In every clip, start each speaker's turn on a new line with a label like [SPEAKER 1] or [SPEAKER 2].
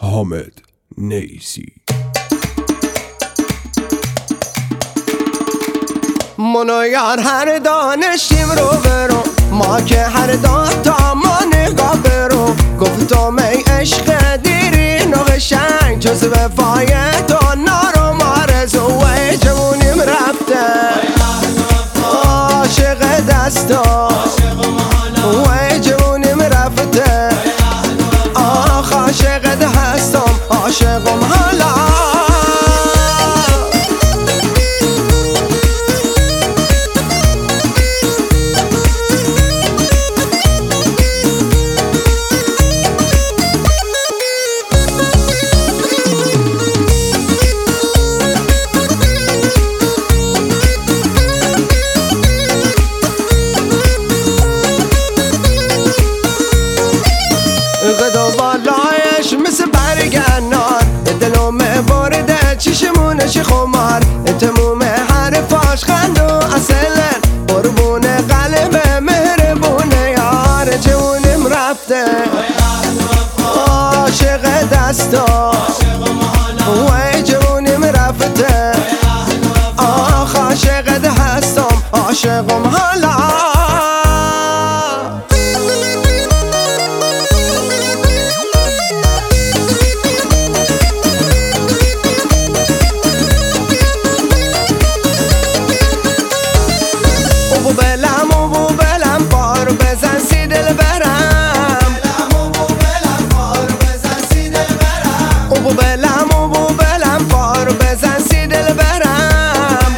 [SPEAKER 1] حامد نیسی.
[SPEAKER 2] منو یار هر دانشیم رو برو، ما که هر تا ما نگاه برو. گفتم ای عشق دیرین و قشنگ، جز وفای تو نارو مارزو. ای جوونیم رفته عاشق دستا، ای جوونیم رفته آخ عاشق دستم، عاشقم حالا. غدا بالایش مثل برگ انار، دلم برده چشمونش خمار. تموم حرفاش خند و اصلا قربون قلب مهربون یار. جونم رفته عاشق دستا، وای جونم رفته آخ عاشق دستم، عاشقم حالا. بلم بار بزن سی دل برم، بلم بار بزن سی دل برم.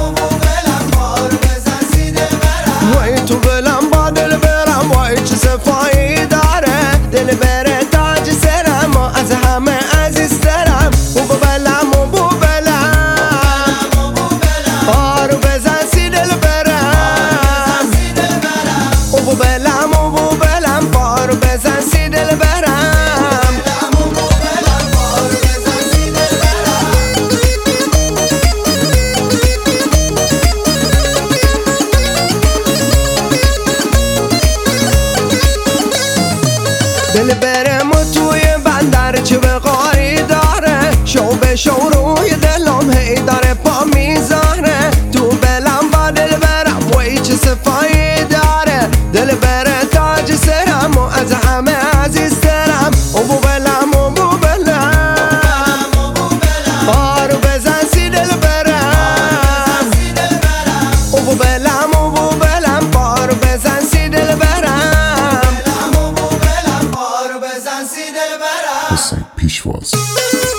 [SPEAKER 2] وای تو بلم با دل برم، وای چه صفایی داره دل بره تاج سرم و از همه عزیزترم. بلم بار بزن سی دل برم، بلم بار بزن سی دل برم. دل برم و توی بندر چه وقاری داره، شو به شو روی دلم هی داره پا میذاره. تو بلم با دل برم وای چه صفایی داره دل بره تاج سرم و از همه عزیزترم. بلم بارو بزن سی دل برم، بلم بارو بزن سی دل برم.
[SPEAKER 1] حسین پیشواز.